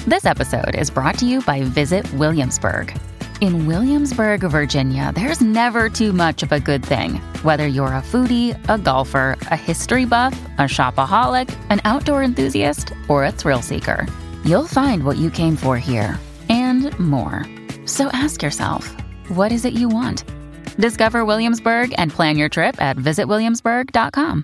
This episode is brought to you by Visit Williamsburg. In Williamsburg, Virginia, there's never too much of a good thing. Whether you're a foodie, a golfer, a history buff, a shopaholic, an outdoor enthusiast, or a thrill seeker, you'll find what you came for here and more. So ask yourself, what is it you want? Discover Williamsburg and plan your trip at visitwilliamsburg.com.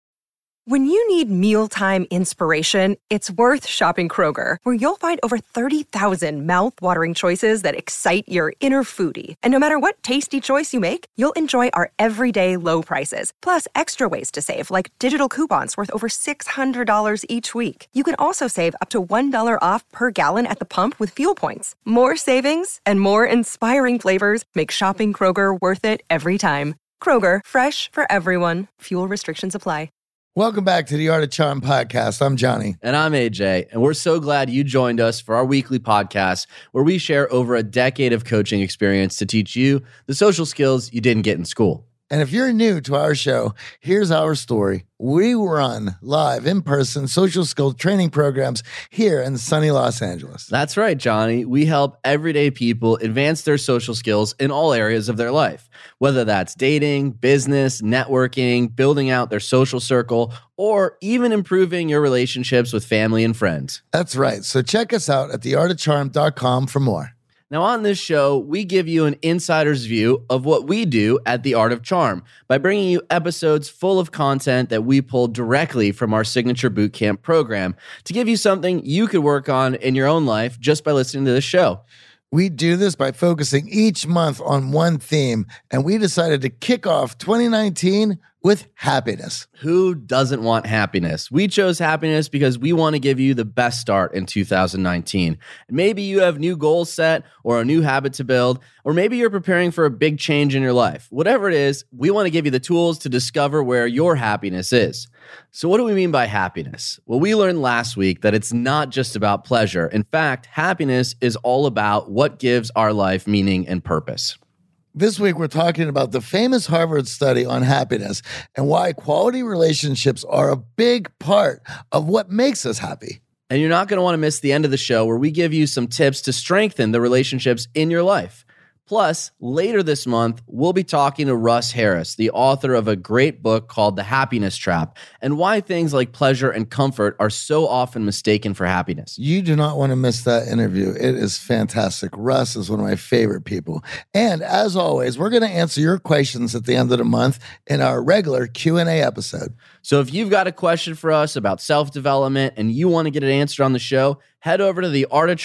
When you need mealtime inspiration, it's worth shopping Kroger, where you'll find over 30,000 mouth-watering choices that excite your inner foodie. And no matter what tasty choice you make, you'll enjoy our everyday low prices, plus extra ways to save, like digital coupons worth over $600 each week. You can also save up to $1 off per gallon at the pump with fuel points. More savings and more inspiring flavors make shopping Kroger worth it every time. Kroger, fresh for everyone. Fuel restrictions apply. Welcome back to the Art of Charm podcast. I'm Johnny. And I'm AJ. And we're so glad you joined us for our weekly podcast where we share over a decade of coaching experience to teach you the social skills you didn't get in school. And if you're new to our show, here's our story. We run live, in-person social skill training programs here in sunny Los Angeles. That's right, Johnny. We help everyday people advance their social skills in all areas of their life, whether that's dating, business, networking, building out their social circle, or even improving your relationships with family and friends. That's right. So check us out at theartofcharm.com for more. Now, on this show, we give you an insider's view of what we do at The Art of Charm by bringing you episodes full of content that we pulled directly from our signature bootcamp program to give you something you could work on in your own life just by listening to this show. We do this by focusing each month on one theme, and we decided to kick off 2019 with happiness. Who doesn't want happiness? We chose happiness because we want to give you the best start in 2019. Maybe you have new goals set or a new habit to build, or maybe you're preparing for a big change in your life. Whatever it is, we want to give you the tools to discover where your happiness is. So what do we mean by happiness? Well, we learned last week that it's not just about pleasure. In fact, happiness is all about what gives our life meaning and purpose. This week, we're talking about the famous Harvard study on happiness and why quality relationships are a big part of what makes us happy. And you're not going to want to miss the end of the show where we give you some tips to strengthen the relationships in your life. Plus, later this month, we'll be talking to Russ Harris, the author of a great book called The Happiness Trap, and why things like pleasure and comfort are so often mistaken for happiness. You do not want to miss that interview. It is fantastic. Russ is one of my favorite people. And as always, we're going to answer your questions at the end of the month in our regular Q&A episode. So if you've got a question for us about self-development and you want to get it answered on the show, head over to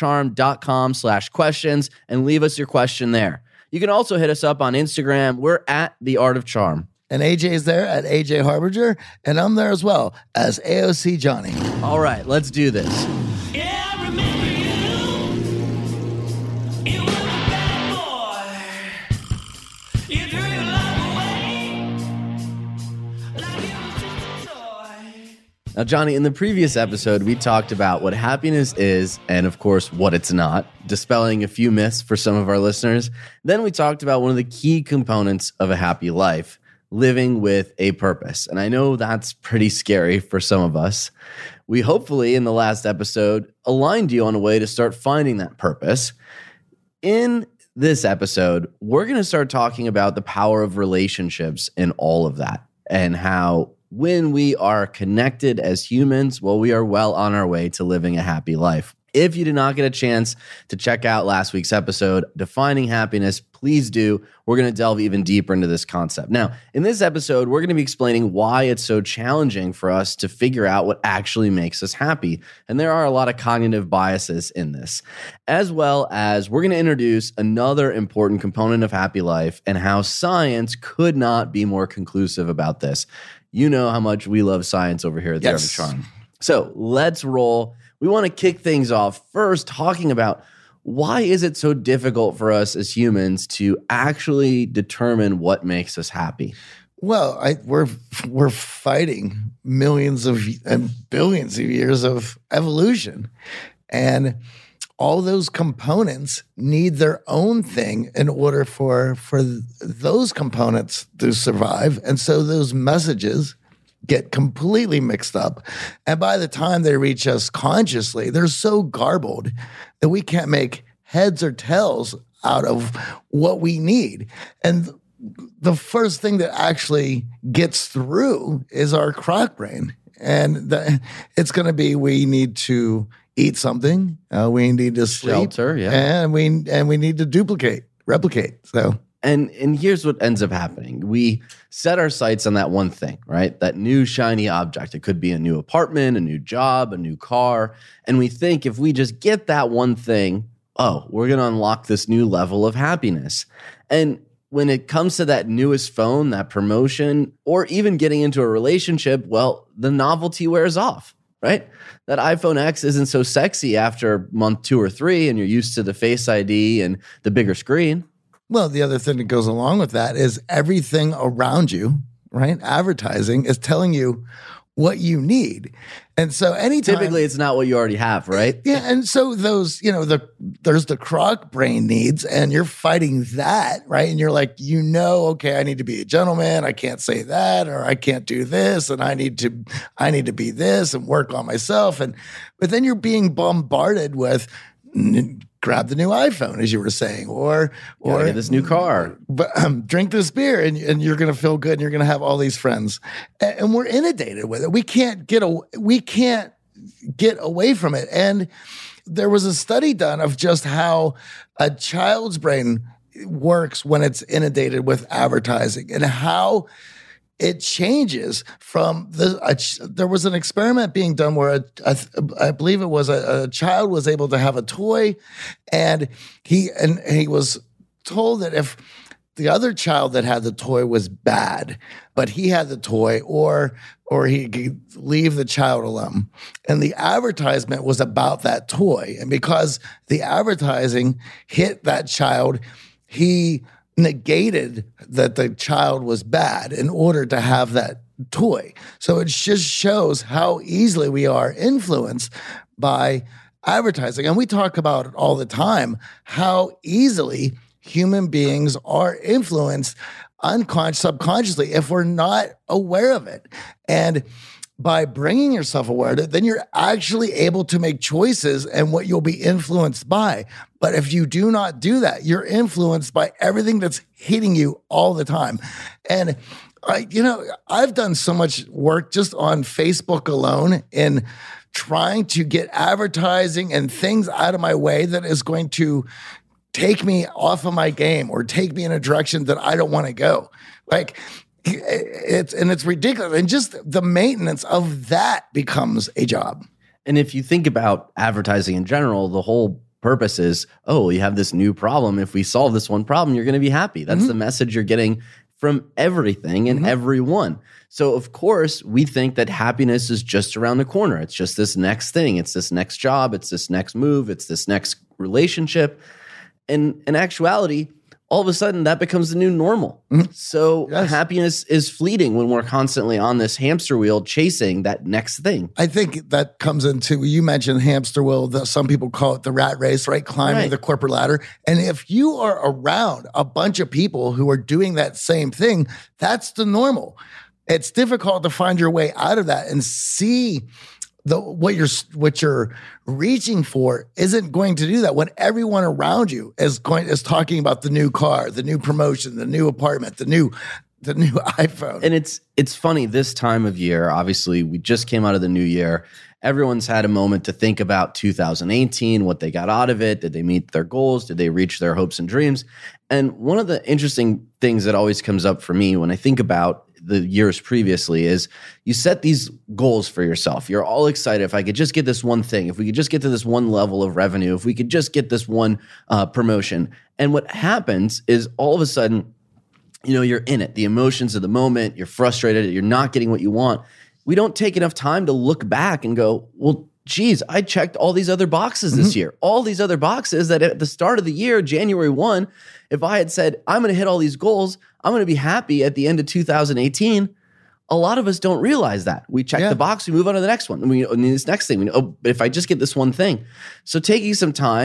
theartofcharm.com/questions and leave us your question there. You can also hit us up on Instagram. We're at The Art of Charm. And AJ's there at AJ Harbinger, and I'm there as well as AOC Johnny. All right, let's do this. Yeah, I remember you. You were a bad boy. You threw your love away like it was just a toy. Now, Johnny, in the previous episode, we talked about what happiness is and, of course, what it's not, dispelling a few myths for some of our listeners. Then we talked about one of the key components of a happy life, living with a purpose. And I know that's pretty scary for some of us. We hopefully, in the last episode, aligned you on a way to start finding that purpose. In this episode, we're going to start talking about the power of relationships in all of that and how when we are connected as humans, well, we are well on our way to living a happy life. If you did not get a chance to check out last week's episode, Defining Happiness, please do. We're going to delve even deeper into this concept. Now, in this episode, we're going to be explaining why it's so challenging for us to figure out what actually makes us happy. And there are a lot of cognitive biases in this, as well as we're going to introduce another important component of happy life and how science could not be more conclusive about this. You know how much we love science over here at The Art of Charm. So let's roll. We want to kick things off first talking about why is it so difficult for us as humans to actually determine what makes us happy? Well, we're fighting millions of and billions of years of evolution, and all those components need their own thing in order for those components to survive. And so those messages get completely mixed up. And by the time they reach us consciously, they're so garbled that we can't make heads or tails out of what we need. And the first thing that actually gets through is our croc brain. And it's going to be, we need to eat something, we need to sleep, Shelter, yeah. and we need to replicate. So. And here's what ends up happening. We set our sights on that one thing, right? That new shiny object. It could be a new apartment, a new job, a new car. And we think if we just get that one thing, oh, we're going to unlock this new level of happiness. And when it comes to that newest phone, that promotion, or even getting into a relationship, well, the novelty wears off, right? That iPhone X isn't so sexy after month 2 or 3, and you're used to the Face ID and the bigger screen. Well, the other thing that goes along with that is everything around you, right? Advertising is telling you what you need. And so anytime... Typically, it's not what you already have, right? Yeah, and so those, there's the croc brain needs, and you're fighting that, right? And you're like, okay, I need to be a gentleman. I can't say that, or I can't do this, and I need to be this and work on myself. But then you're being bombarded with... grab the new iPhone, as you were saying, or get this new car, but drink this beer, and you're going to feel good, and you're going to have all these friends, and we're inundated with it. We can't get away from it. And there was a study done of just how a child's brain works when it's inundated with advertising, and how it changes from there was an experiment being done where I believe it was a child was able to have a toy, and he was told that if the other child that had the toy was bad, but he had the toy, or he could leave the child alone. And the advertisement was about that toy. And because the advertising hit that child, he negated that the child was bad in order to have that toy. So it just shows how easily we are influenced by advertising. And we talk about it all the time, how easily human beings are influenced subconsciously if we're not aware of it. And by bringing yourself aware to it, then you're actually able to make choices and what you'll be influenced by. But if you do not do that, you're influenced by everything that's hitting you all the time. And I've done so much work just on Facebook alone in trying to get advertising and things out of my way that is going to take me off of my game or take me in a direction that I don't want to go. It's ridiculous. And just the maintenance of that becomes a job. And if you think about advertising in general, the whole purpose is, you have this new problem. If we solve this one problem, you're going to be happy. That's the message you're getting from everything and everyone. So of course, we think that happiness is just around the corner. It's just this next thing. It's this next job. It's this next move. It's this next relationship. And in actuality, all of a sudden that becomes the new normal. So happiness is fleeting when we're constantly on this hamster wheel chasing that next thing. I think that comes into, you mentioned hamster wheel, some people call it the rat race, right? Climbing the corporate ladder. And if you are around a bunch of people who are doing that same thing, that's the normal. It's difficult to find your way out of that and see what you're reaching for isn't going to do that when everyone around you is talking about the new car, the new promotion, the new apartment, the new iPhone. And it's funny this time of year. Obviously, we just came out of the new year. Everyone's had a moment to think about 2018, what they got out of it. Did they meet their goals? Did they reach their hopes and dreams? And one of the interesting things that always comes up for me when I think about the years previously is you set these goals for yourself. You're all excited. If I could just get this one thing, if we could just get to this one level of revenue, if we could just get this one promotion. And what happens is all of a sudden, you're in it. The emotions of the moment, you're frustrated, you're not getting what you want. We don't take enough time to look back and go, well, geez, I checked all these other boxes this year. All these other boxes that at the start of the year, January 1, if I had said, I'm going to hit all these goals, I'm going to be happy at the end of 2018. A lot of us don't realize that. We check the box, we move on to the next one. And this next thing, but if I just get this one thing. So taking some time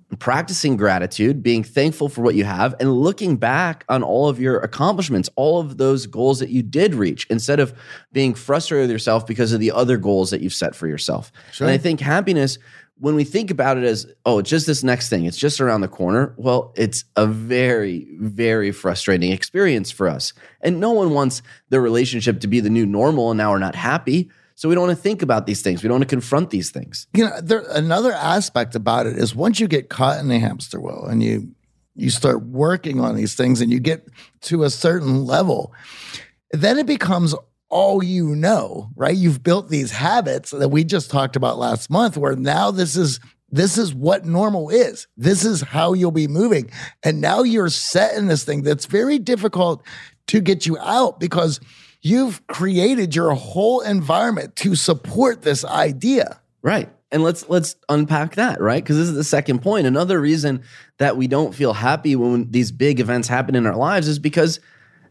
practicing gratitude, being thankful for what you have, and looking back on all of your accomplishments, all of those goals that you did reach, instead of being frustrated with yourself because of the other goals that you've set for yourself. Sure. And I think happiness, when we think about it as, oh, it's just this next thing, it's just around the corner, well, it's a very, very frustrating experience for us. And no one wants their relationship to be the new normal and now we're not happy. So we don't want to think about these things. We don't want to confront these things. You know, another aspect about it is once you get caught in the hamster wheel and you start working on these things and you get to a certain level, then it becomes all you know, right? You've built these habits that we just talked about last month, where now this is what normal is. This is how you'll be moving. And now you're set in this thing that's very difficult to get you out, because you've created your whole environment to support this idea. Right. And let's unpack that, right? Because this is the second point. Another reason that we don't feel happy when these big events happen in our lives is because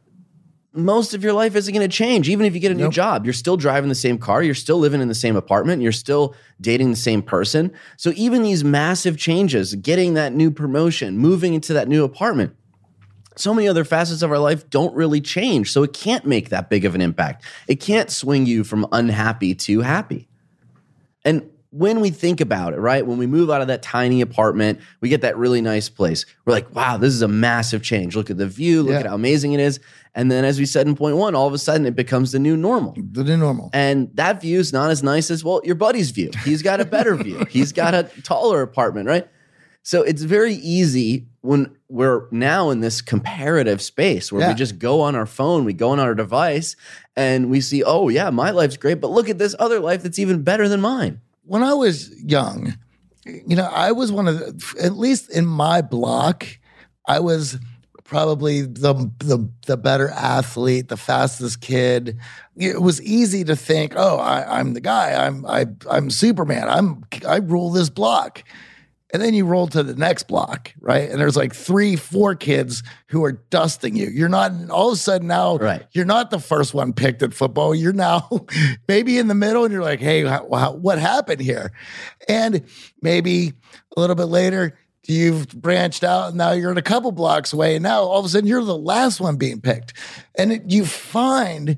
most of your life isn't going to change. Even if you get a new job, you're still driving the same car, you're still living in the same apartment, you're still dating the same person. So even these massive changes, getting that new promotion, moving into that new apartment, so many other facets of our life don't really change. So it can't make that big of an impact. It can't swing you from unhappy to happy. And when we think about it, right, when we move out of that tiny apartment, we get that really nice place. We're like, wow, this is a massive change. Look at the view. Look at how amazing it is. And then as we said in point one, all of a sudden it becomes the new normal. The new normal. And that view is not as nice as, well, your buddy's view. He's got a better view. He's got a taller apartment, right? So it's very easy when we're now in this comparative space where we just go on our phone, we go on our device, and we see, oh, yeah, my life's great, but look at this other life that's even better than mine. When I was young, you know, I was one of the, at least in my block, I was probably the better athlete, the fastest kid. It was easy to think, oh, I'm the guy. I'm Superman. I rule this block. And then you roll to the next block, right? And there's like 3-4 kids who are dusting you. You're not, all of a sudden now, you're not the first one picked at football. You're now maybe in the middle and you're like, hey, what happened here? And maybe a little bit later, you've branched out and now you're a couple blocks away. And now all of a sudden you're the last one being picked. And you find,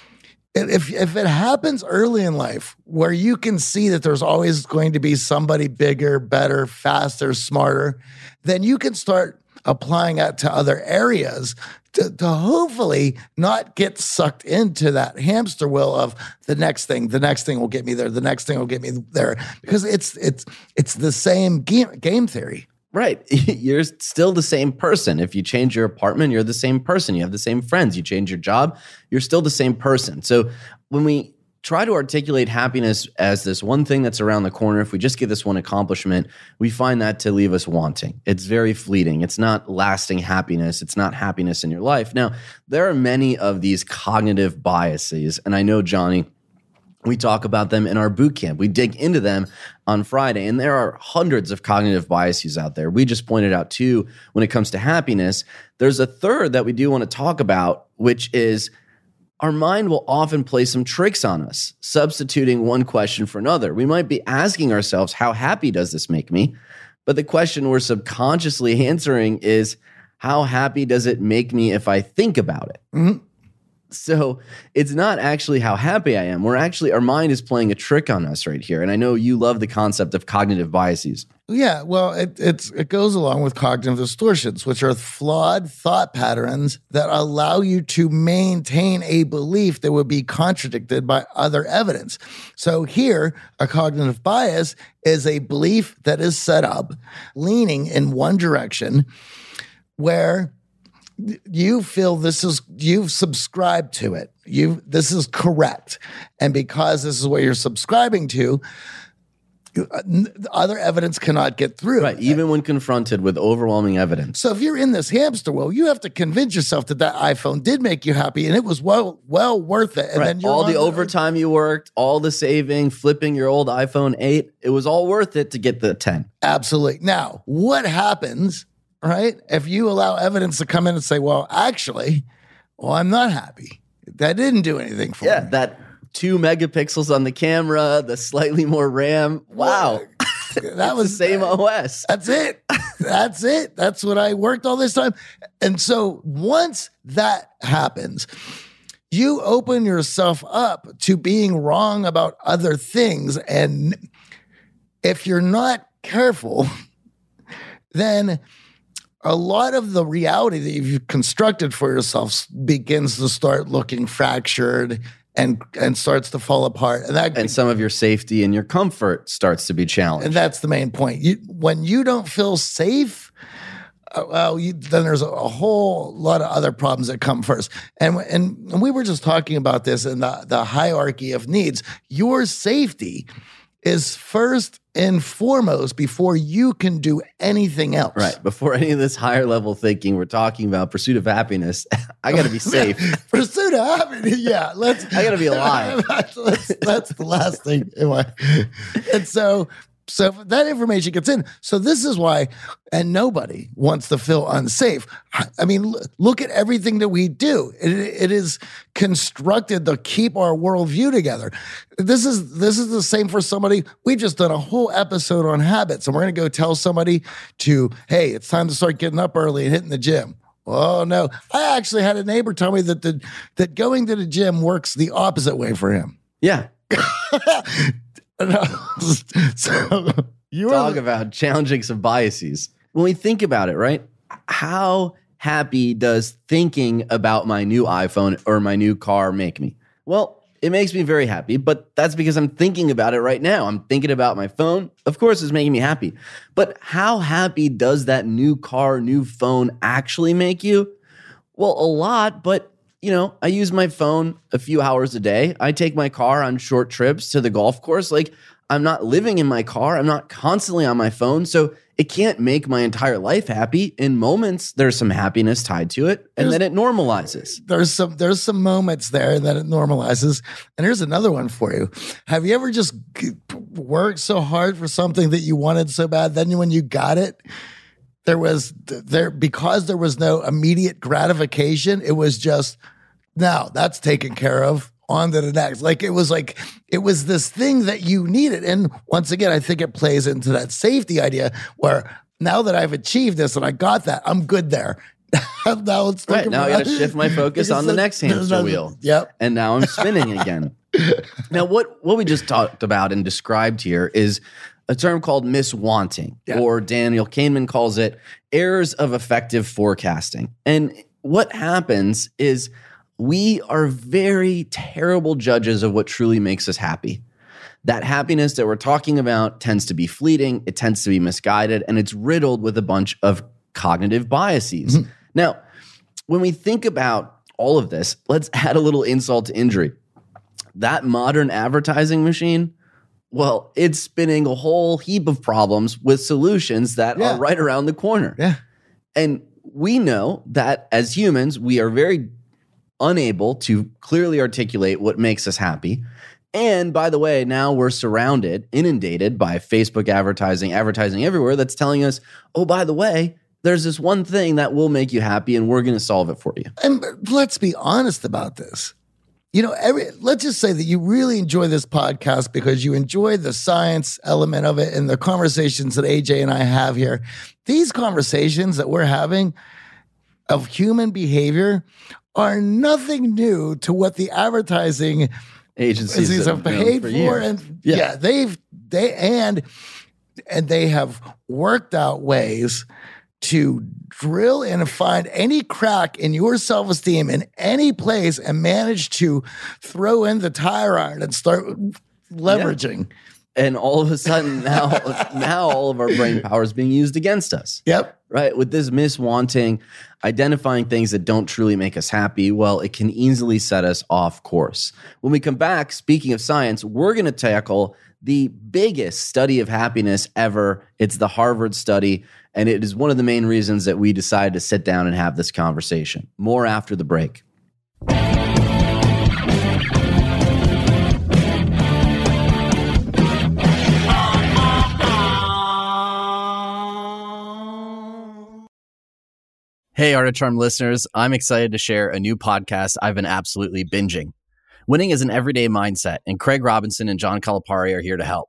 if it happens early in life where you can see that there's always going to be somebody bigger, better, faster, smarter, then you can start applying that to other areas to hopefully not get sucked into that hamster wheel of the next thing will get me there, the next thing will get me there, because it's the same game theory. Right. You're still the same person. If you change your apartment, you're the same person. You have the same friends. You change your job, you're still the same person. So when we try to articulate happiness as this one thing that's around the corner, if we just get this one accomplishment, we find that to leave us wanting. It's very fleeting. It's not lasting happiness. It's not happiness in your life. Now, there are many of these cognitive biases, and I know, Johnny, we talk about them in our boot camp. We dig into them on Friday, and there are hundreds of cognitive biases out there. We just pointed out two when it comes to happiness. There's a third that we do want to talk about, which is our mind will often play some tricks on us, substituting one question for another. We might be asking ourselves, how happy does this make me? But the question we're subconsciously answering is, how happy does it make me if I think about it? Mm-hmm. So it's not actually how happy I am. Our mind is playing a trick on us right here. And I know you love the concept of cognitive biases. Yeah, well, it goes along with cognitive distortions, which are flawed thought patterns that allow you to maintain a belief that would be contradicted by other evidence. So here, a cognitive bias is a belief that is set up, leaning in one direction, where you feel you've subscribed to it. This is correct. And because this is what you're subscribing to, other evidence cannot get through. Right, even when confronted with overwhelming evidence. So if you're in this hamster wheel, you have to convince yourself that iPhone did make you happy and it was well worth it. And then you're all the overtime you worked, all the saving, flipping your old iPhone 8, it was all worth it to get the 10. Absolutely. Now, what happens, right, if you allow evidence to come in and say, well, actually, I'm not happy. That didn't do anything for me. Yeah, that 2 megapixels on the camera, the slightly more RAM. Wow. That was the same OS. That's it. That's it. That's what I worked all this time. And so once that happens, you open yourself up to being wrong about other things. And if you're not careful, then a lot of the reality that you've constructed for yourself begins to start looking fractured and starts to fall apart. And some of your safety and your comfort starts to be challenged. And that's the main point. When you don't feel safe, then there's a whole lot of other problems that come first. And we were just talking about this in the hierarchy of needs. Your safety is first and foremost before you can do anything else. Right. Before any of this higher level thinking, we're talking about pursuit of happiness. I got to be safe. Pursuit of happiness. Yeah. I got to be alive. That's the last thing. And so that information gets in. So this is why, and nobody wants to feel unsafe. I mean, look at everything that we do. It is constructed to keep our worldview together. This is the same for somebody. We just done a whole episode on habits, and we're going to go tell somebody hey, it's time to start getting up early and hitting the gym. Oh no! I actually had a neighbor tell me that going to the gym works the opposite way for him. Yeah. So you talk about challenging some biases. When we think about it, right? How happy does thinking about my new iPhone or my new car make me? Well, it makes me very happy, but that's because I'm thinking about it right now. I'm thinking about my phone. Of course, it's making me happy. But how happy does that new car, new phone actually make you? Well, a lot, but I use my phone a few hours a day. I take my car on short trips to the golf course. Like, I'm not living in my car. I'm not constantly on my phone. So it can't make my entire life happy. In moments, there's some happiness tied to it, and then it normalizes. There's some moments there that it normalizes. And here's another one for you. Have you ever just worked so hard for something that you wanted so bad, then when you got it, because there was no immediate gratification, it was just, now that's taken care of, on to the next. It was this thing that you needed. And once again, I think it plays into that safety idea where now that I've achieved this and I got that, I'm good there. Now it's right. Now I got to shift my focus on the next hamster wheel. Yep. And now I'm spinning again. Now, what we just talked about and described here is a term called miswanting, or Daniel Kahneman calls it errors of effective forecasting. And what happens is we are very terrible judges of what truly makes us happy. That happiness that we're talking about tends to be fleeting, it tends to be misguided, and it's riddled with a bunch of cognitive biases. Mm-hmm. Now, when we think about all of this, let's add a little insult to injury. That modern advertising machine, well, it's spinning a whole heap of problems with solutions that are right around the corner. Yeah. And we know that as humans, we are very unable to clearly articulate what makes us happy. And by the way, now we're inundated by Facebook advertising everywhere that's telling us, oh, by the way, there's this one thing that will make you happy and we're going to solve it for you. And let's be honest about this. Let's just say that you really enjoy this podcast because you enjoy the science element of it and the conversations that AJ and I have here. These conversations that we're having of human behavior are nothing new to what the advertising agencies have paid for. And they have worked out ways to drill in and find any crack in your self-esteem in any place and manage to throw in the tire iron and start leveraging. And all of a sudden now all of our brain power is being used against us. Yep. Right? With this miswanting, identifying things that don't truly make us happy, well, it can easily set us off course. When we come back, speaking of science, we're going to tackle the biggest study of happiness ever. It's the Harvard study, and it is one of the main reasons that we decided to sit down and have this conversation. More after the break. Hey, Art of Charm listeners, I'm excited to share a new podcast I've been absolutely binging. Winning is an everyday mindset, and Craig Robinson and John Calipari are here to help.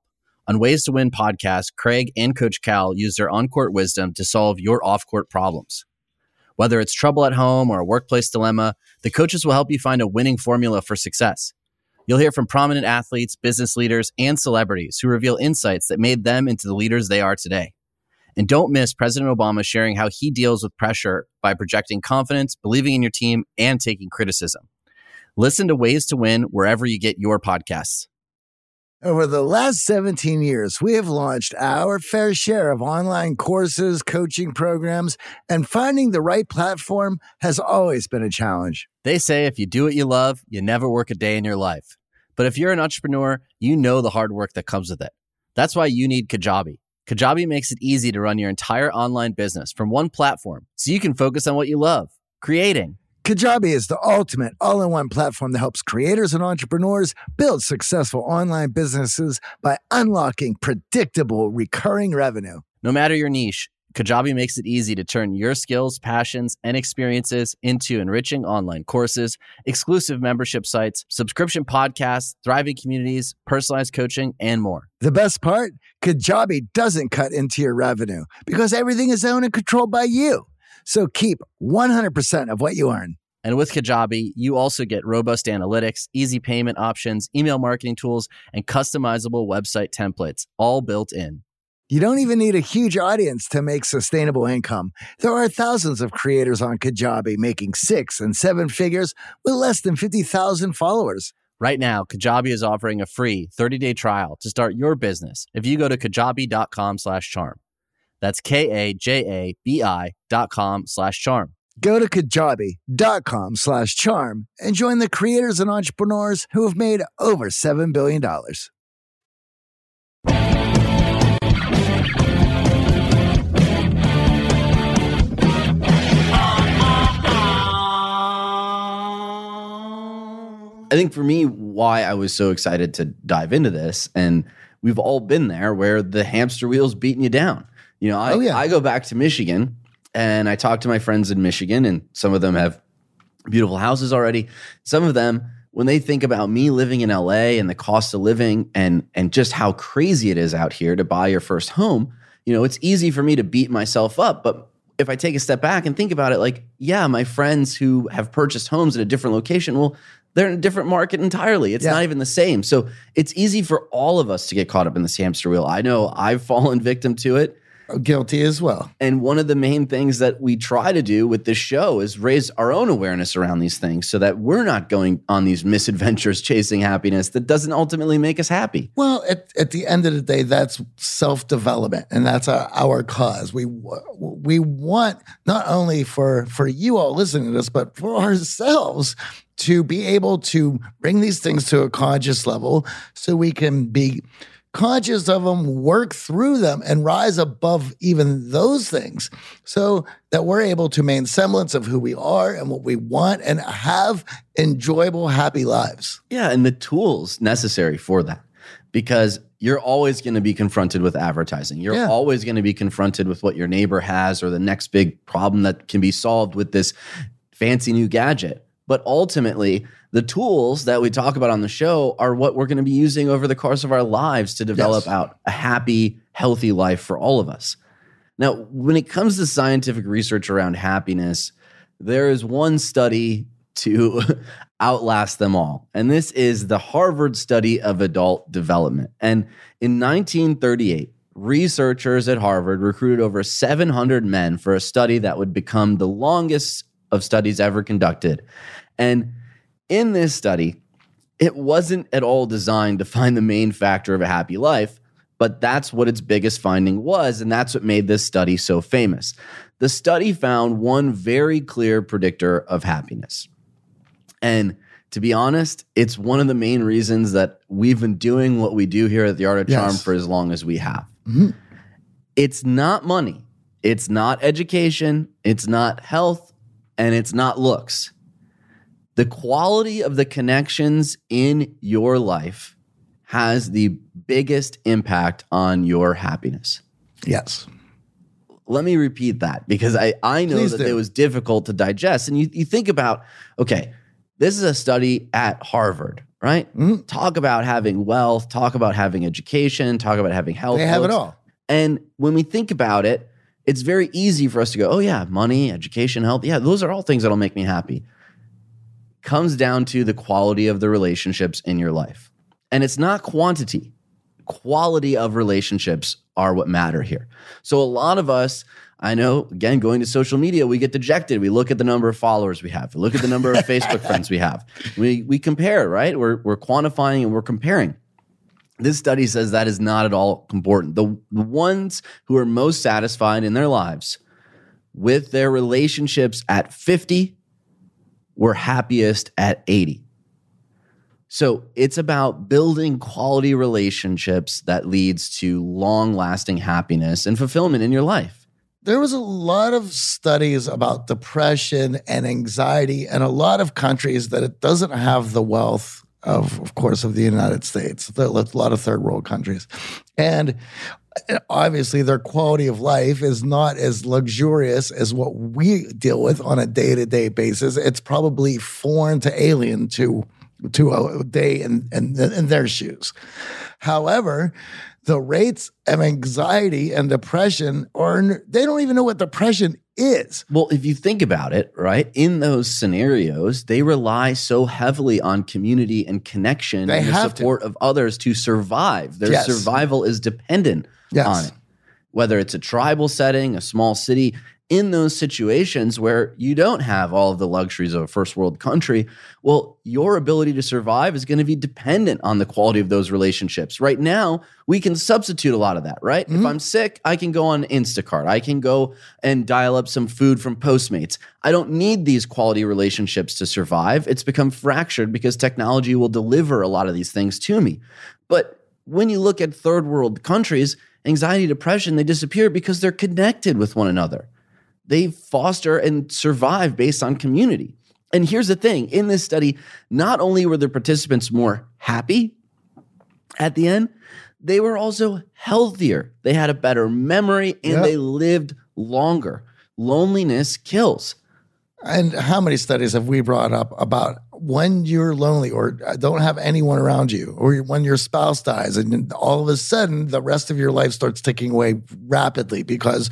On Ways to Win podcast, Craig and Coach Cal use their on-court wisdom to solve your off-court problems. Whether it's trouble at home or a workplace dilemma, the coaches will help you find a winning formula for success. You'll hear from prominent athletes, business leaders, and celebrities who reveal insights that made them into the leaders they are today. And don't miss President Obama sharing how he deals with pressure by projecting confidence, believing in your team, and taking criticism. Listen to Ways to Win wherever you get your podcasts. Over the last 17 years, we have launched our fair share of online courses, coaching programs, and finding the right platform has always been a challenge. They say if you do what you love, you never work a day in your life. But if you're an entrepreneur, you know the hard work that comes with it. That's why you need Kajabi. Kajabi makes it easy to run your entire online business from one platform so you can focus on what you love, creating. Kajabi is the ultimate all-in-one platform that helps creators and entrepreneurs build successful online businesses by unlocking predictable, recurring revenue. No matter your niche, Kajabi makes it easy to turn your skills, passions, and experiences into enriching online courses, exclusive membership sites, subscription podcasts, thriving communities, personalized coaching, and more. The best part? Kajabi doesn't cut into your revenue because everything is owned and controlled by you. So keep 100% of what you earn. And with Kajabi, you also get robust analytics, easy payment options, email marketing tools, and customizable website templates, all built in. You don't even need a huge audience to make sustainable income. There are thousands of creators on Kajabi making 6 and 7 figures with less than 50,000 followers. Right now, Kajabi is offering a free 30-day trial to start your business if you go to kajabi.com/charm. That's KAJABI.com/charm. Go to kajabi.com/charm and join the creators and entrepreneurs who have made over $7 billion. I think for me, why I was so excited to dive into this, and we've all been there where the hamster wheel's beating you down. You know, I go back to Michigan and I talk to my friends in Michigan, and some of them have beautiful houses already. Some of them, when they think about me living in LA and the cost of living and just how crazy it is out here to buy your first home, you know, it's easy for me to beat myself up. But if I take a step back and think about it, like, yeah, my friends who have purchased homes at a different location, well, they're in a different market entirely. It's not even the same. So it's easy for all of us to get caught up in this hamster wheel. I know I've fallen victim to it. Guilty as well. And one of the main things that we try to do with this show is raise our own awareness around these things so that we're not going on these misadventures chasing happiness that doesn't ultimately make us happy. Well, at the end of the day, that's self-development, and that's our cause. We want not only for you all listening to this, but for ourselves to be able to bring these things to a conscious level so we can be conscious of them, work through them, and rise above even those things so that we're able to maintain semblance of who we are and what we want and have enjoyable, happy lives. Yeah, and the tools necessary for that. Because you're always going to be confronted with advertising. You're always going to be confronted with what your neighbor has or the next big problem that can be solved with this fancy new gadget. But ultimately, the tools that we talk about on the show are what we're going to be using over the course of our lives to develop out a happy, healthy life for all of us. Now, when it comes to scientific research around happiness, there is one study to outlast them all. And this is the Harvard Study of Adult Development. And in 1938, researchers at Harvard recruited over 700 men for a study that would become the longest of studies ever conducted. And in this study, it wasn't at all designed to find the main factor of a happy life, but that's what its biggest finding was, and that's what made this study so famous. The study found one very clear predictor of happiness. And to be honest, it's one of the main reasons that we've been doing what we do here at The Art of Charm for as long as we have. Mm-hmm. It's not money. It's not education. It's not health. And it's not looks. The quality of the connections in your life has the biggest impact on your happiness. Yes. Let me repeat that because I know Please that do. it was difficult to digest. And you think about, okay, this is a study at Harvard, right? Talk about having wealth, talk about having education, talk about having health. They have it folks. all. And when we think about it, it's very easy for us to go, oh yeah, money, education, health. Yeah, those are all things that'll make me happy. Comes down to the quality of the relationships in your life. And it's not quantity. Quality of relationships are what matter here. So a lot of us, I know, again, going to social media, we get dejected. We look at the number of followers we have. We look at the number of Facebook friends we have. We compare, right? We're quantifying and we're comparing. This study says that is not at all important. The ones who are most satisfied in their lives with their relationships at 50 were happiest at 80. So it's about building quality relationships that leads to long-lasting happiness and fulfillment in your life. There was a lot of studies about depression and anxiety in a lot of countries that it doesn't have the wealth of course, of the United States, a lot of third world countries. And obviously their quality of life is not as luxurious as what we deal with on a day-to-day basis. It's probably foreign to alien to a day in their shoes. However, the rates of anxiety and depression they don't even know what depression is. Well, if you think about it, right, in those scenarios, they rely so heavily on community and connection and the support of others to survive. Their survival is dependent on it. Whether it's a tribal setting, a small city, in those situations where you don't have all of the luxuries of a first world country, well, your ability to survive is going to be dependent on the quality of those relationships. Right now, we can substitute a lot of that, right? If I'm sick, I can go on Instacart. I can go and dial up some food from Postmates. I don't need these quality relationships to survive. It's become fractured because technology will deliver a lot of these things to me. But when you look at third world countries, anxiety, depression, they disappear because they're connected with one another. They foster and survive based on community. And here's the thing. In this study, not only were the participants more happy at the end, they were also healthier. They had a better memory and they lived longer. Loneliness kills. And how many studies have we brought up about when you're lonely or don't have anyone around you, or when your spouse dies and all of a sudden the rest of your life starts ticking away rapidly because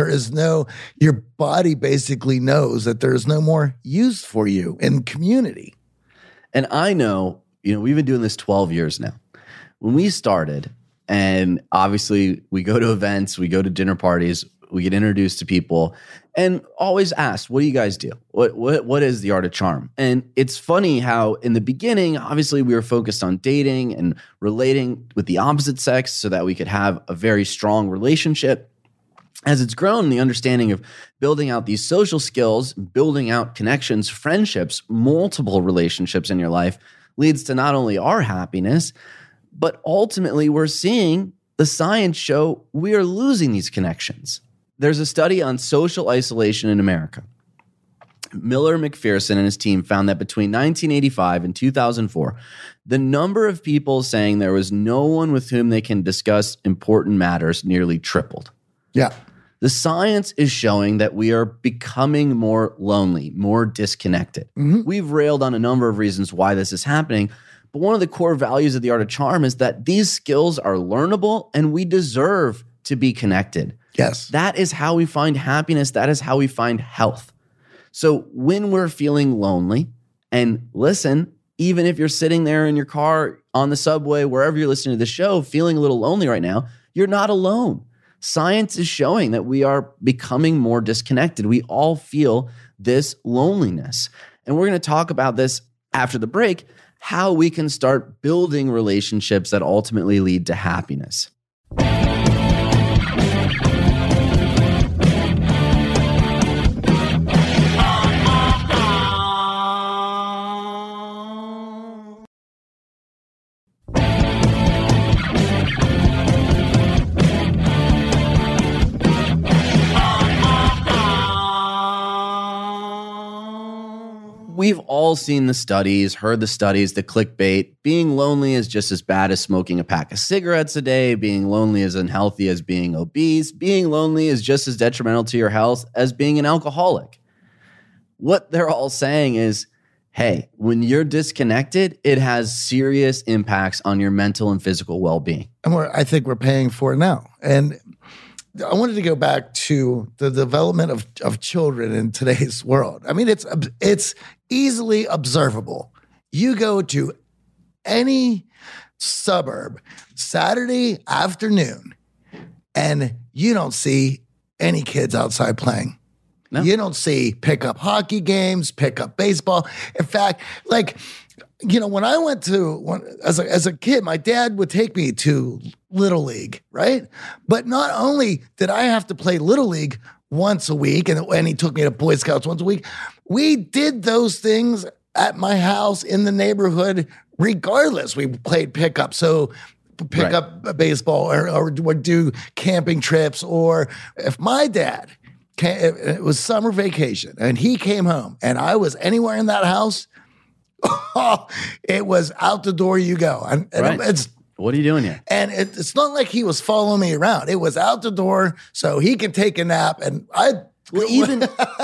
your body basically knows that there's no more use for you in community. And I know, we've been doing this 12 years now. When we started, and obviously we go to events, we go to dinner parties, we get introduced to people, and always asked, what do you guys do? What is the art of charm? And it's funny how in the beginning, obviously we were focused on dating and relating with the opposite sex so that we could have a very strong relationship. As it's grown, the understanding of building out these social skills, building out connections, friendships, multiple relationships in your life leads to not only our happiness, but ultimately we're seeing the science show we are losing these connections. There's a study on social isolation in America. Miller McPherson and his team found that between 1985 and 2004, the number of people saying there was no one with whom they can discuss important matters nearly tripled. Yeah. The science is showing that we are becoming more lonely, more disconnected. We've railed on a number of reasons why this is happening, but one of the core values of the art of charm is that these skills are learnable and we deserve to be connected. Yes. That is how we find happiness. That is how we find health. So when we're feeling lonely, and listen, even if you're sitting there in your car, on the subway, wherever you're listening to the show, feeling a little lonely right now, you're not alone. Science is showing that we are becoming more disconnected. We all feel this loneliness. And we're going to talk about this after the break, how we can start building relationships that ultimately lead to happiness. We've all seen the studies, heard the studies, the clickbait. Being lonely is just as bad as smoking a pack of cigarettes a day. Being lonely is unhealthy as being obese. Being lonely is just as detrimental to your health as being an alcoholic. What they're all saying is, hey, when you're disconnected, it has serious impacts on your mental and physical well-being. And I think we're paying for it now. And I wanted to go back to the development of children in today's world. I mean, it's easily observable. You go to any suburb Saturday afternoon and you don't see any kids outside playing. No. You don't see pickup hockey games, pickup baseball. In fact, like, you know, when I went as a kid, my dad would take me to Little League, right? But not only did I have to play Little League once a week, and he took me to Boy Scouts once a week, we did those things at my house in the neighborhood regardless. We played pickup. So pick up baseball or would do camping trips. Or if my dad it was summer vacation and he came home and I was anywhere in that house, it was out the door you go. And it's, what are you doing here? And it's not like he was following me around. It was out the door so he could take a nap. And even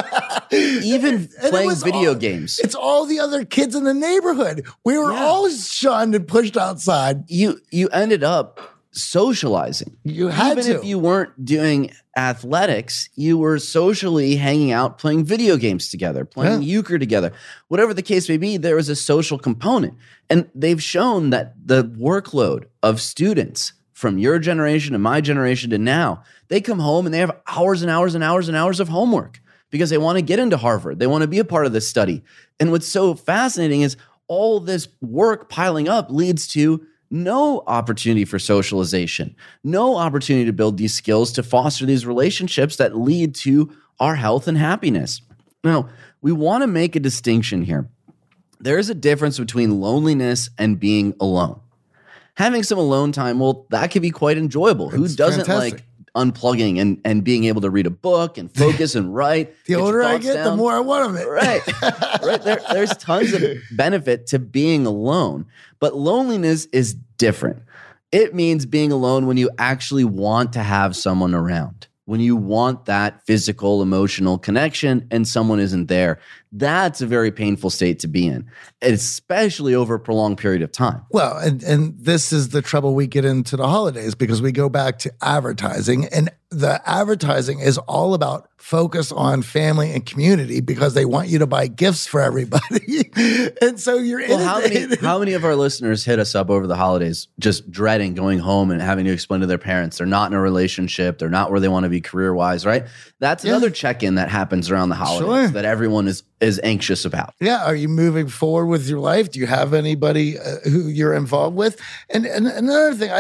playing video games. It's all the other kids in the neighborhood. We were all shunned and pushed outside. You ended up socializing. You had Even to. if you weren't doing athletics, you were socially hanging out, playing video games together, playing euchre together. Whatever the case may be, there was a social component. And they've shown that the workload of students from your generation and my generation to now, they come home and they have hours and hours and hours and hours of homework because they want to get into Harvard. They want to be a part of this study. And what's so fascinating is all this work piling up leads to no opportunity for socialization, no opportunity to build these skills to foster these relationships that lead to our health and happiness. Now, we want to make a distinction here. There is a difference between loneliness and being alone. Having some alone time, well, that can be quite enjoyable. Who doesn't fantastic. like unplugging and being able to read a book and focus and write? The your older I thoughts get, the down? more I want of it. Right. There's tons of benefit to being alone, but loneliness is different. It means being alone when you actually want to have someone around, when you want that physical, emotional connection and someone isn't there. That's a very painful state to be in, especially over a prolonged period of time. Well, and this is the trouble we get into the holidays because we go back to advertising, and the advertising is all about focus on family and community because they want you to buy gifts for everybody. And so you're inundated. How many of our listeners hit us up over the holidays just dreading going home and having to explain to their parents they're not in a relationship, they're not where they want to be career-wise, right? That's another check-in that happens around the holidays that everyone is anxious about. Yeah. Are you moving forward with your life? Do you have anybody who you're involved with? And another thing,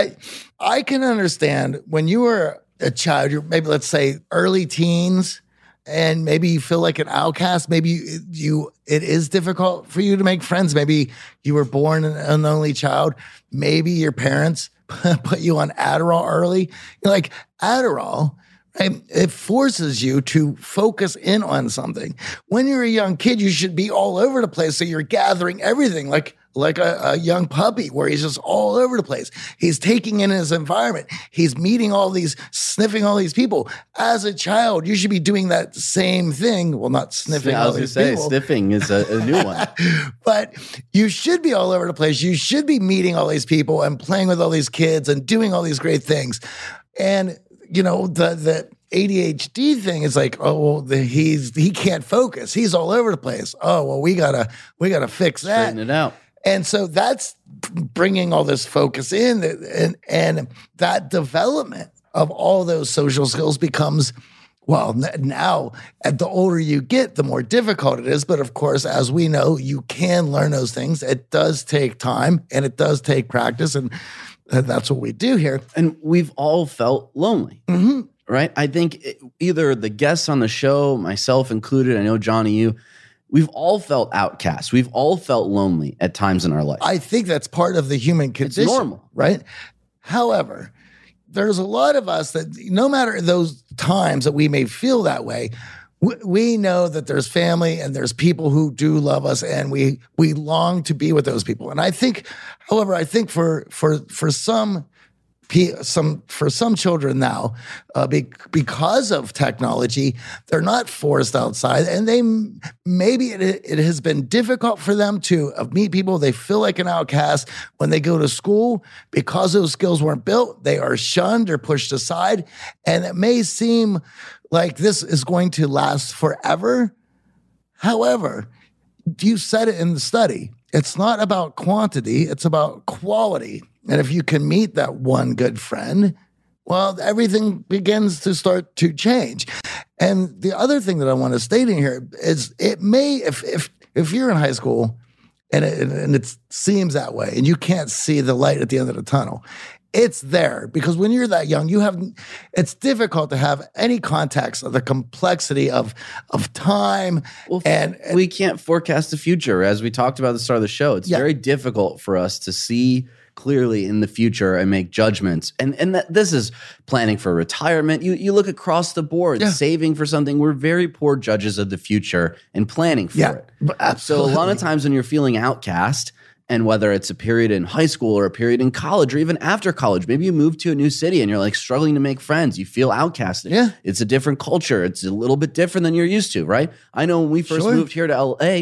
I can understand when you were a child, you're maybe, let's say, early teens, and maybe you feel like an outcast. Maybe it is difficult for you to make friends. Maybe you were born an only child. Maybe your parents put you on Adderall early. You're like, Adderall, right? It forces you to focus in on something. When you're a young kid, you should be all over the place. So you're gathering everything like a young puppy where he's just all over the place. He's taking in his environment. He's sniffing all these people. As a child, you should be doing that same thing. Well, not sniffing all these people. Sniffing is a new one. But you should be all over the place. You should be meeting all these people and playing with all these kids and doing all these great things. And, you know, the ADHD thing is like, oh, well, he can't focus. He's all over the place. Oh, well, we gotta fix that. Straighten it out. And so that's bringing all this focus in, and that development of all those social skills becomes, well, now the older you get, the more difficult it is. But of course, as we know, you can learn those things. It does take time and it does take practice. And that's what we do here. And we've all felt lonely, right? I think either the guests on the show, myself included, I know Johnny, you, we've all felt outcast. We've all felt lonely at times in our life. I think that's part of the human condition. It's normal. Right? However, there's a lot of us that no matter those times that we may feel that way, we know that there's family and there's people who do love us, and we long to be with those people. And I think, however, for some for some children now, because of technology, they're not forced outside, and maybe it has been difficult for them to meet people. They feel like an outcast when they go to school because those skills weren't built. They are shunned or pushed aside, and it may seem like this is going to last forever. However, you said it in the study. It's not about quantity, it's about quality. And if you can meet that one good friend, well, everything begins to start to change. And the other thing that I want to state in here is it may, if you're in high school and it seems that way and you can't see the light at the end of the tunnel, it's there, because when you're that young, it's difficult to have any context of the complexity of time. Well, and we can't forecast the future. As we talked about at the start of the show, it's very difficult for us to see clearly in the future and make judgments. And this is planning for retirement. You look across the board, saving for something. We're very poor judges of the future and planning for it. Absolutely. So a lot of times when you're feeling outcast, and whether it's a period in high school or a period in college or even after college, maybe you move to a new city and you're like struggling to make friends. You feel outcasted. Yeah. It's a different culture. It's a little bit different than you're used to, right? I know when we first moved here to LA,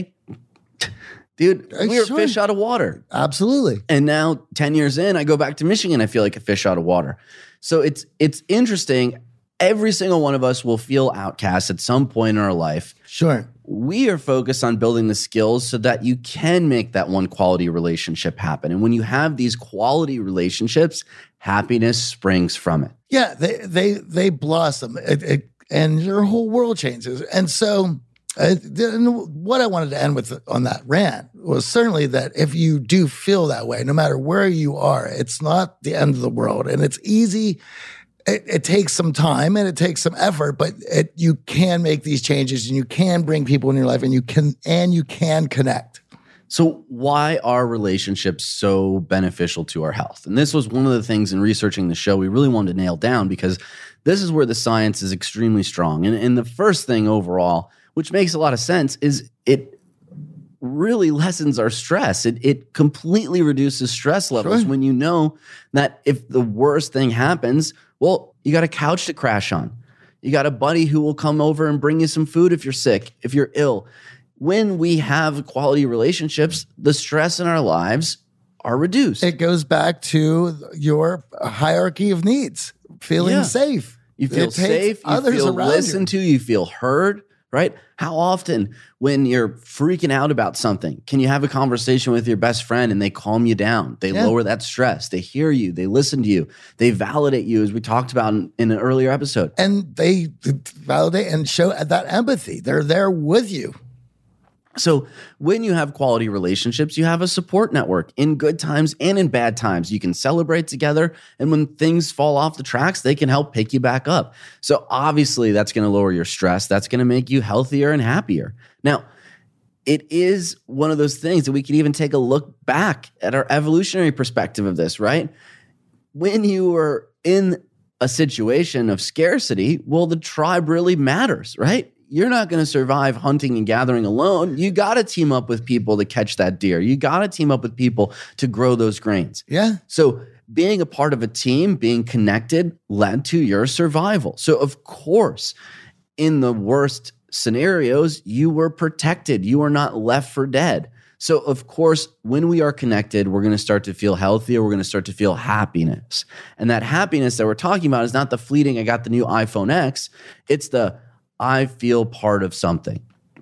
dude, we were fish out of water. Absolutely. And now 10 years in, I go back to Michigan, I feel like a fish out of water. So it's interesting. Every single one of us will feel outcast at some point in our life. Sure. We are focused on building the skills so that you can make that one quality relationship happen. And when you have these quality relationships, happiness springs from it. Yeah, they blossom, and your whole world changes. And so what I wanted to end with on that rant was certainly that if you do feel that way, no matter where you are, it's not the end of the world. And it's easy. It takes some time and it takes some effort, but you can make these changes and you can bring people in your life and you can connect. So why are relationships so beneficial to our health? And this was one of the things in researching the show we really wanted to nail down, because this is where the science is extremely strong. And the first thing overall, which makes a lot of sense, is it really lessens our stress. It completely reduces stress levels when you know that if the worst thing happens, well, you got a couch to crash on. You got a buddy who will come over and bring you some food if you're sick, if you're ill. When we have quality relationships, the stress in our lives are reduced. It goes back to your hierarchy of needs, feeling safe. You feel safe, you feel listened to, you feel heard, right? How often when you're freaking out about something, can you have a conversation with your best friend and they calm you down? They lower that stress. They hear you. They listen to you. They validate you, as we talked about in an earlier episode. And they validate and show that empathy. They're there with you. So when you have quality relationships, you have a support network in good times and in bad times. You can celebrate together. And when things fall off the tracks, they can help pick you back up. So obviously that's going to lower your stress. That's going to make you healthier and happier. Now, it is one of those things that we can even take a look back at our evolutionary perspective of this, right? When you are in a situation of scarcity, well, the tribe really matters, right? You're not going to survive hunting and gathering alone. You got to team up with people to catch that deer. You got to team up with people to grow those grains. Yeah. So being a part of a team, being connected led to your survival. So of course, in the worst scenarios, you were protected. You were not left for dead. So of course, when we are connected, we're going to start to feel healthier. We're going to start to feel happiness. And that happiness that we're talking about is not the fleeting, I got the new iPhone X. It's the I feel part of something.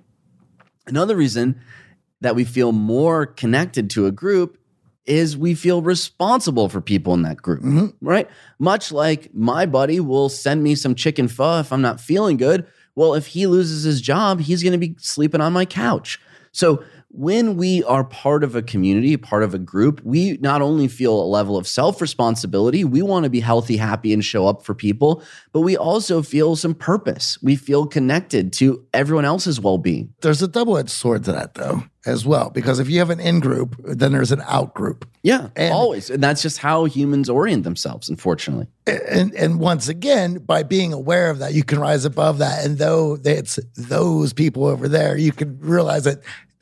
Another reason that we feel more connected to a group is we feel responsible for people in that group, right? Much like my buddy will send me some chicken pho if I'm not feeling good. Well, if he loses his job, he's going to be sleeping on my couch. So when we are part of a community, part of a group, we not only feel a level of self-responsibility, we want to be healthy, happy, and show up for people, but we also feel some purpose. We feel connected to everyone else's well-being. There's a double-edged sword to that, though, as well, because if you have an in-group, then there's an out-group. Yeah, always. And that's just how humans orient themselves, unfortunately. And once again, by being aware of that, you can rise above that. And though it's those people over there, you can realize that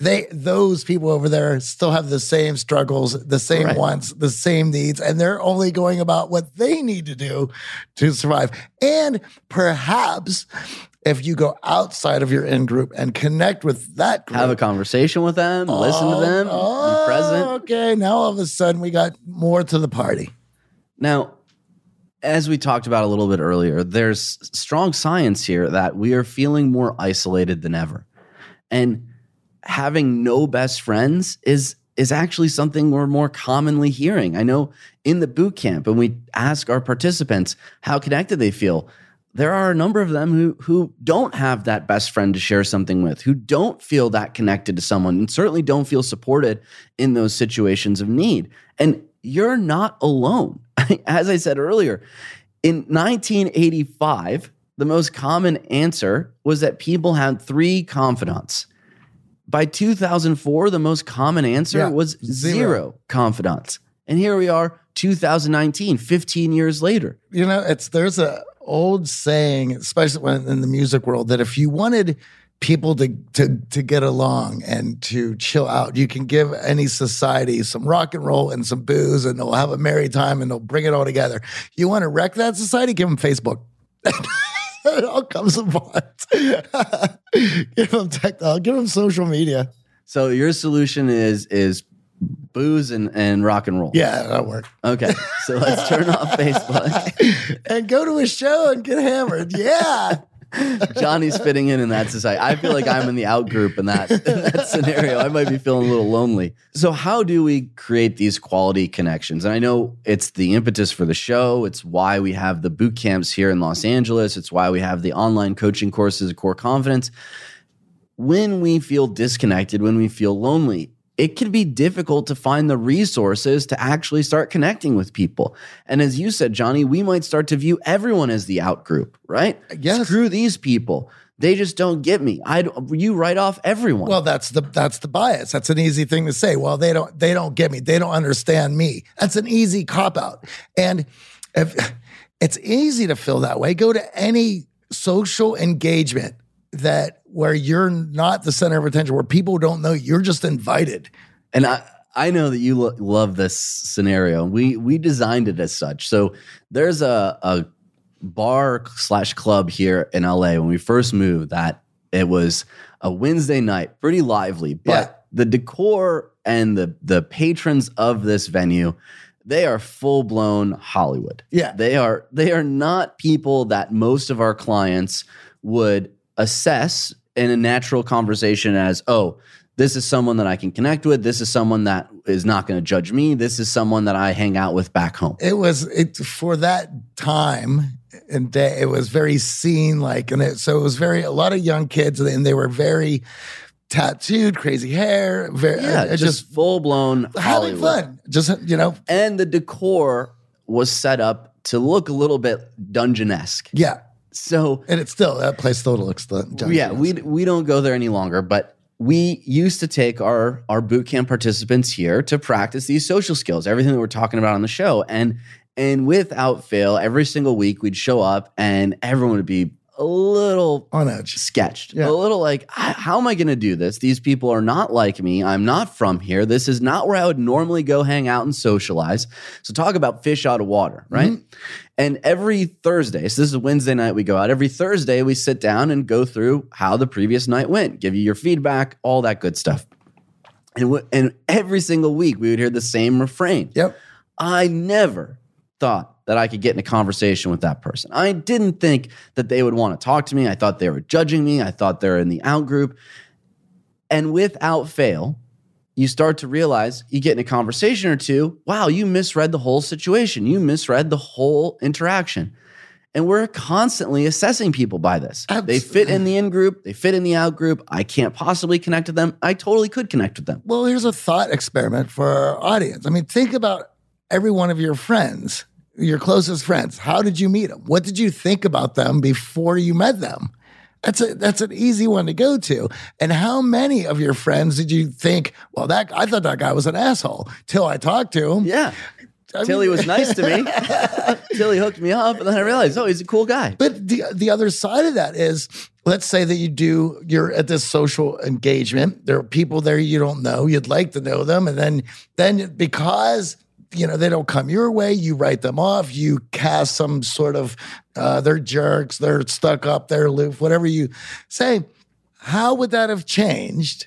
those people over there still have the same struggles, the same Right. wants, the same needs, and they're only going about what they need to do to survive. And perhaps if you go outside of your in group and connect with that group, Have a conversation with them, listen to them, be present. Okay, now all of a sudden we got more to the party. Now, as we talked about a little bit earlier, there's strong science here that we are feeling more isolated than ever. And having no best friends is actually something we're more commonly hearing. I know in the boot camp, when we ask our participants how connected they feel, there are a number of them who don't have that best friend to share something with, who don't feel that connected to someone, and certainly don't feel supported in those situations of need. And you're not alone. As I said earlier, in 1985, the most common answer was that people had 3 confidants. By 2004, the most common answer was zero confidants. And here we are, 2019, 15 years later. You know, there's a old saying, especially when in the music world, that if you wanted people to get along and to chill out, you can give any society some rock and roll and some booze, and they'll have a merry time and they'll bring it all together. You want to wreck that society? Give them Facebook. It all comes apart. Give them technology, give them social media. So your solution is booze and rock and roll. Yeah, that'll work. Okay, so let's turn off Facebook. And go to a show and get hammered. Yeah. Johnny's fitting in that society. I feel like I'm in the out group in that scenario. I might be feeling a little lonely. So how do we create these quality connections? And I know it's the impetus for the show. It's why we have the boot camps here in Los Angeles. It's why we have the online coaching courses, Core Confidence. When we feel disconnected, when we feel lonely, it can be difficult to find the resources to actually start connecting with people. And as you said, Johnny, we might start to view everyone as the out group, right? Yes. Screw these people. They just don't get me. You write off everyone. Well, that's the bias. That's an easy thing to say. Well, they don't get me. They don't understand me. That's an easy cop out. And if it's easy to feel that way, go to any social engagement where you're not the center of attention, where people don't know, you're just invited. And I know that you love this scenario. We designed it as such. So there's a bar/club here in LA when we first moved that it was a Wednesday night, pretty lively, but the decor and the patrons of this venue, they are full-blown Hollywood. Yeah. They are not people that most of our clients would assess in a natural conversation as, oh, this is someone that I can connect with. This is someone that is not going to judge me. This is someone that I hang out with back home. It for that time and day, it was very scene-like. And so it was a lot of young kids, and they were very tattooed, crazy hair. Just full-blown having Hollywood. fun. Just, And the decor was set up to look a little bit dungeon-esque. yeah. So And that place still looks we don't go there any longer, but we used to take our boot camp participants here to practice these social skills, everything that we're talking about on the show. And without fail, every single week we'd show up and everyone would be a little on edge. sketched, Yeah. a little like, how am I going to do this? These people are not like me. I'm not from here. This is not where I would normally go hang out and socialize. So talk about fish out of water, right? Mm-hmm. And every Thursday, so this is a Wednesday night we go out. Every Thursday we sit down and go through how the previous night went, give you your feedback, all that good stuff. And every single week we would hear the same refrain. Yep. I never thought that I could get in a conversation with that person. I didn't think that they would want to talk to me. I thought they were judging me. I thought they're in the out group. And without fail, you start to realize you get in a conversation or two, wow, you misread the whole situation. You misread the whole interaction. And we're constantly assessing people by this. They fit in the in group. They fit in the out group. I can't possibly connect with them. I totally could connect with them. Well, here's a thought experiment for our audience. I mean, think about every one of your friends, your closest friends. How did you meet them? What did you think about them before you met them? That's an easy one to go to. And how many of your friends did you think, well, I thought that guy was an asshole till I talked to him? Yeah. Tilly was nice to me. Tilly hooked me up, and then I realized, oh, he's a cool guy. But the other side of that is, let's say that you're at this social engagement. There are people there you don't know. You'd like to know them. And then because, they don't come your way, you write them off. You cast some sort of, they're jerks, they're stuck up, they're aloof, whatever you say. How would that have changed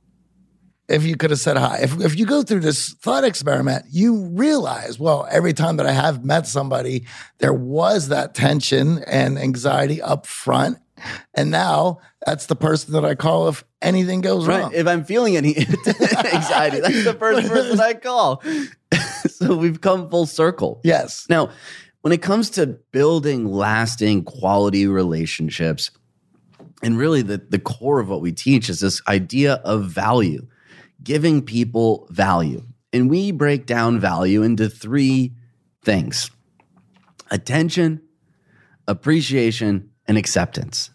if you could have said hi? If you go through this thought experiment, you realize, well, every time that I have met somebody, there was that tension and anxiety up front. And now that's the person that I call if anything goes wrong. If I'm feeling any anxiety, that's the first person I call. So we've come full circle. Yes. Now, when it comes to building lasting quality relationships, and really the core of what we teach is this idea of value, giving people value. And we break down value into 3 things: attention, appreciation, and acceptance.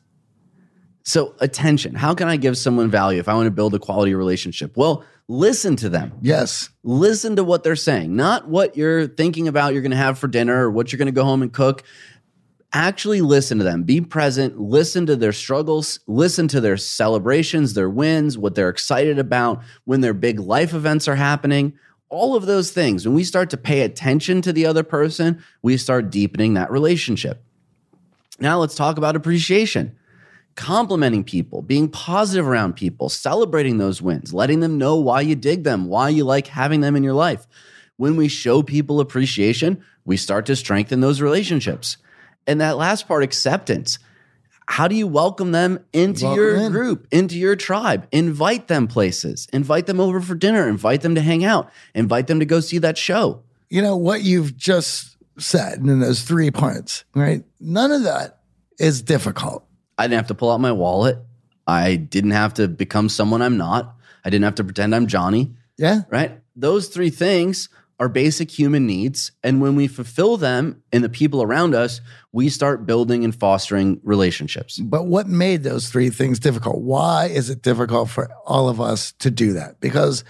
So attention, how can I give someone value if I want to build a quality relationship? Well, listen to them. Yes. Listen to what they're saying, not what you're thinking about you're going to have for dinner or what you're going to go home and cook. Actually listen to them. Be present. Listen to their struggles. Listen to their celebrations, their wins, what they're excited about, when their big life events are happening. All of those things. When we start to pay attention to the other person, we start deepening that relationship. Now let's talk about appreciation. Complimenting people, being positive around people, celebrating those wins, letting them know why you dig them, why you like having them in your life. When we show people appreciation, we start to strengthen those relationships. And that last part, acceptance. How do you welcome them into your group, into your tribe? Invite them places. Invite them over for dinner. Invite them to hang out. Invite them to go see that show. What you've just said in those 3 parts, right? None of that is difficult. I didn't have to pull out my wallet. I didn't have to become someone I'm not. I didn't have to pretend I'm Johnny. Yeah. Right? Those 3 things are basic human needs. And when we fulfill them in the people around us, we start building and fostering relationships. But what made those 3 things difficult? Why is it difficult for all of us to do that? Because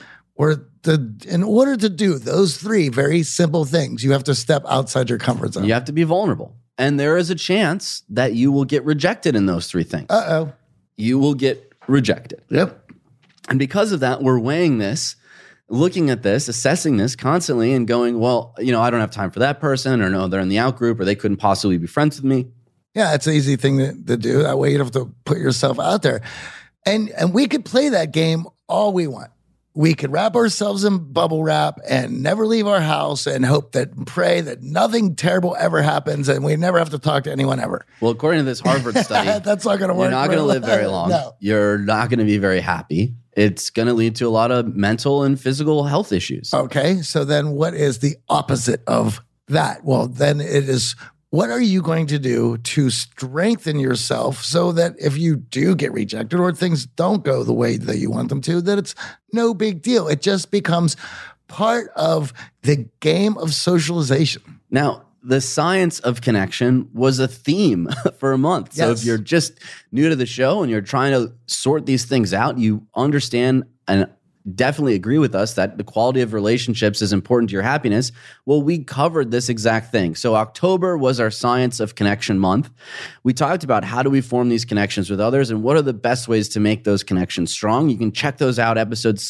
in order to do those 3 very simple things, you have to step outside your comfort zone. You have to be vulnerable. And there is a chance that you will get rejected in those 3 things. Uh-oh. You will get rejected. Yep. And because of that, we're weighing this, looking at this, assessing this constantly and going, well, I don't have time for that person, or no, they're in the out group, or they couldn't possibly be friends with me. Yeah, it's an easy thing to do. That way you don't have to put yourself out there. And we could play that game all we want. We could wrap ourselves in bubble wrap and never leave our house and hope that, pray that nothing terrible ever happens and we never have to talk to anyone ever. Well, according to this Harvard study, that's not going to work. You're not going to live very long. No. You're not going to be very happy. It's going to lead to a lot of mental and physical health issues. Okay, so then what is the opposite of that? Well, then it is, what are you going to do to strengthen yourself so that if you do get rejected or things don't go the way that you want them to, that it's no big deal. It just becomes part of the game of socialization. Now, the science of connection was a theme for a month. So Yes. if you're just new to the show and you're trying to sort these things out, you understand and definitely agree with us that the quality of relationships is important to your happiness. Well, we covered this exact thing. So October was our Science of Connection month. We talked about how do we form these connections with others and what are the best ways to make those connections strong. You can check those out, episodes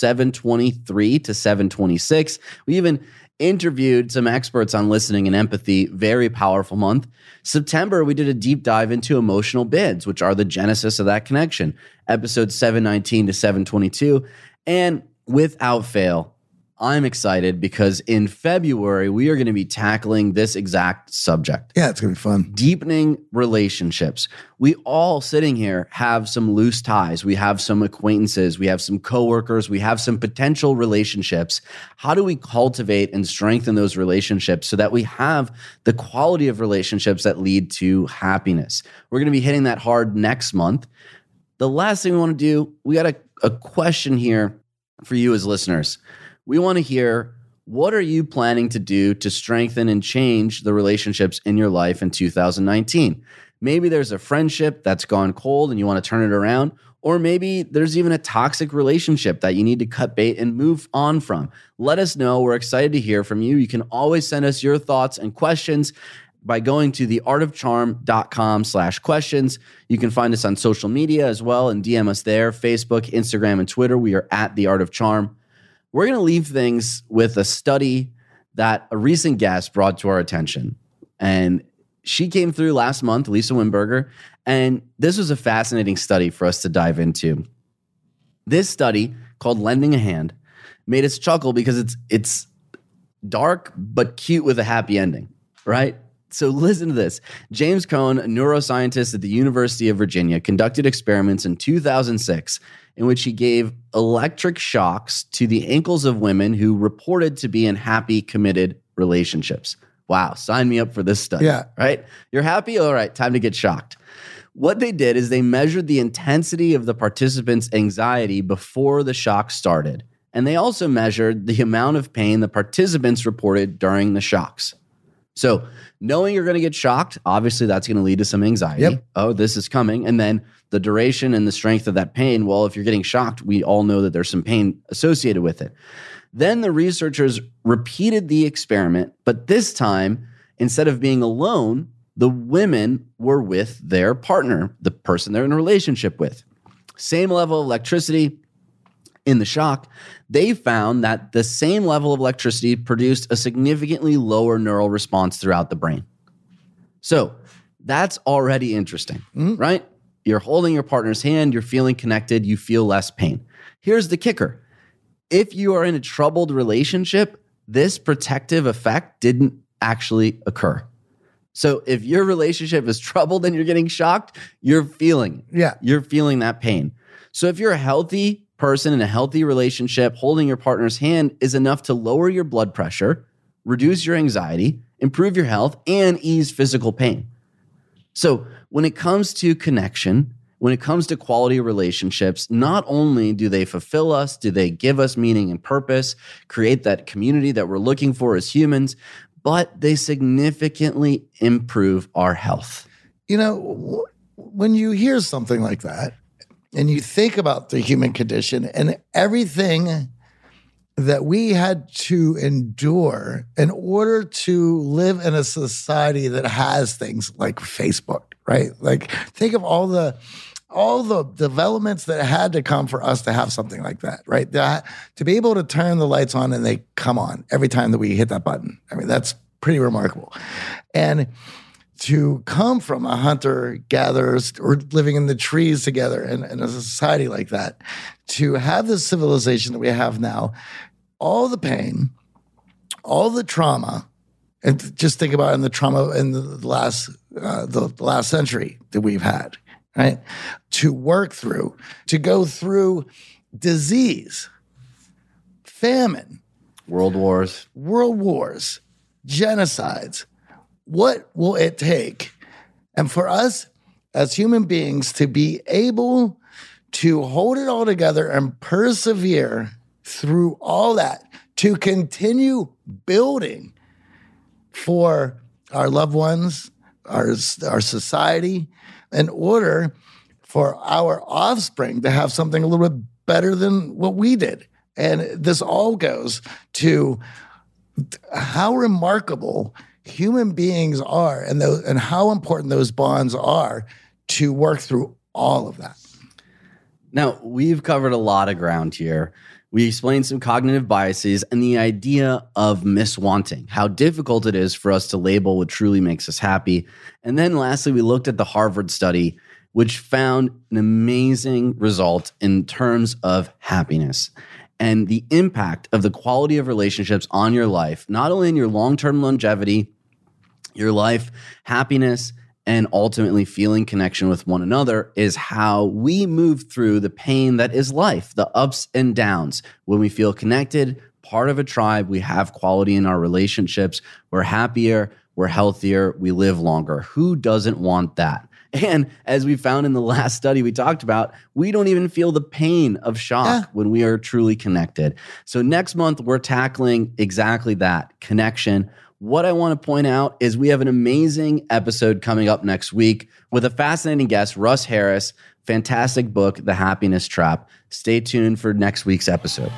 723 to 726. We even interviewed some experts on listening and empathy. Very powerful month. September, we did a deep dive into emotional bids, which are the genesis of that connection. Episodes 719 to 722. And without fail, I'm excited because in February, we are going to be tackling this exact subject. Yeah, it's going to be fun. Deepening relationships. We all sitting here have some loose ties. We have some acquaintances. We have some coworkers. We have some potential relationships. How do we cultivate and strengthen those relationships so that we have the quality of relationships that lead to happiness? We're going to be hitting that hard next month. The last thing we want to do, we got a question here for you as listeners. We want to hear, what are you planning to do to strengthen and change the relationships in your life in 2019? Maybe there's a friendship that's gone cold and you want to turn it around, Or maybe there's even a toxic relationship that you need to cut bait and move on from. Let us know. We're excited to hear from you. You can always send us your thoughts and questions by going to theartofcharm.com/questions. You can find us on social media as well and DM us there, Facebook, Instagram, and Twitter. We are at The Art of Charm. We're going to leave things with a study that a recent guest brought to our attention. And she came through last month, Lisa Wimberger, and this was a fascinating study for us to dive into. This study, called Lending a Hand, made us chuckle because it's dark but cute with a happy ending, right? So listen to this. James Cohn, a neuroscientist at the University of Virginia, conducted experiments in 2006 in which he gave electric shocks to the ankles of women who reported to be in happy, committed relationships. Wow, sign me up for this study, right? You're happy? All right, time to get shocked. What they did is they measured the intensity of the participants' anxiety before the shock started. And they also measured the amount of pain the participants reported during the shocks. So knowing you're going to get shocked, obviously that's going to lead to some anxiety. Yep. Oh, this is coming. And then the duration and the strength of that pain, well, if you're getting shocked, we all know that there's some pain associated with it. Then the researchers repeated the experiment, but this time, instead of being alone, the women were with their partner, the person they're in a relationship with. Same level of electricity in the shock. They found that the same level of electricity produced a significantly lower neural response throughout the brain. So that's already interesting, right? You're holding your partner's hand, you're feeling connected, you feel less pain. Here's the kicker. If you are in a troubled relationship, this protective effect didn't actually occur. So if your relationship is troubled and you're getting shocked, you're feeling it. Yeah. You're feeling that pain. So if you're a healthy person in a healthy relationship, holding your partner's hand is enough to lower your blood pressure, reduce your anxiety, improve your health, and ease physical pain. So when it comes to connection, when it comes to quality relationships, not only do they fulfill us, do they give us meaning and purpose, create that community that we're looking for as humans, but they significantly improve our health. You know, when you hear something like that and you think about the human condition and everything that we had to endure in order to live in a society that has things like Facebook, right? Like think of all the developments that had to come for us to have something like that, right? To be able to turn the lights on and they come on every time that we hit that button. I mean, that's pretty remarkable. And to come from a hunter-gatherers or living in the trees together in a society like that, to have this civilization that we have now, all the pain, all the trauma, and just think about in the trauma in the last century that we've had, right? To work through, to go through disease, famine, World wars, genocides. What will it take? And for us as human beings to be able to hold it all together and persevere through all that, to continue building for our loved ones, our society, in order for our offspring to have something a little bit better than what we did. And this all goes to how remarkable human beings are and how important those bonds are to work through all of that. Now, we've covered a lot of ground here. We explained some cognitive biases and the idea of miswanting, how difficult it is for us to label what truly makes us happy. And then lastly, we looked at the Harvard study, which found an amazing result in terms of happiness and the impact of the quality of relationships on your life, not only in your long-term longevity, your life, happiness, and ultimately feeling connection with one another is how we move through the pain that is life, the ups and downs. When we feel connected, part of a tribe, we have quality in our relationships, we're happier, we're healthier, we live longer. Who doesn't want that? And as we found in the last study we talked about, we don't even feel the pain of shock when we are truly connected. So next month, we're tackling exactly that, connection. what I want to point out is we have an amazing episode coming up next week with a fascinating guest, Russ Harris. Fantastic book, The Happiness Trap. Stay tuned for next week's episode.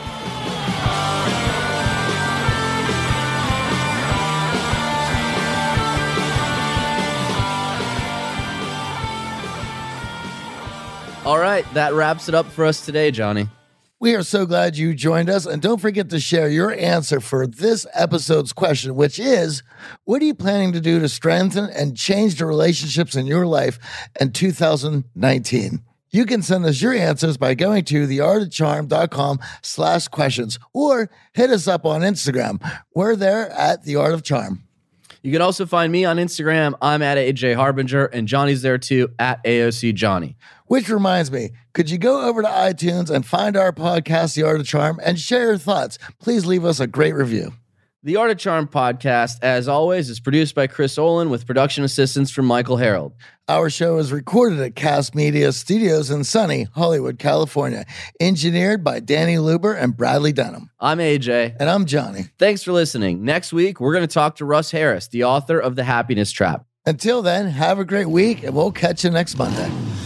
All right, that wraps it up for us today, Johnny. We are so glad you joined us. And don't forget to share your answer for this episode's question, which is, what are you planning to do to strengthen and change the relationships in your life in 2019? You can send us your answers by going to theartofcharm.com/questions or hit us up on Instagram. We're there at The Art of Charm. You can also find me on Instagram. I'm at AJ Harbinger, and Johnny's there too, at AOC Johnny. Which reminds me, could you go over to iTunes and find our podcast, The Art of Charm, and share your thoughts? Please leave us a great review. The Art of Charm podcast, as always, is produced by Chris Olin with production assistance from Michael Harold. Our show is recorded at Cast Media Studios in sunny Hollywood, California. Engineered by Danny Luber and Bradley Dunham. I'm AJ. And I'm Johnny. Thanks for listening. Next week, we're going to talk to Russ Harris, the author of The Happiness Trap. Until then, have a great week, and we'll catch you next Monday.